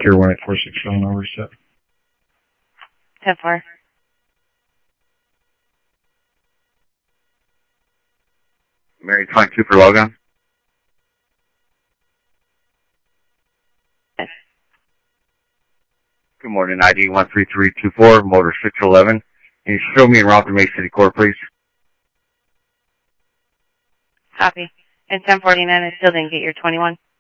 Secure 18467 over set. 10-4. Mary 22 for logon. Yes. Good morning, ID 13324, motor 611. Can you show me around to May City Court, please? Copy. And 1049, I still didn't get your 21.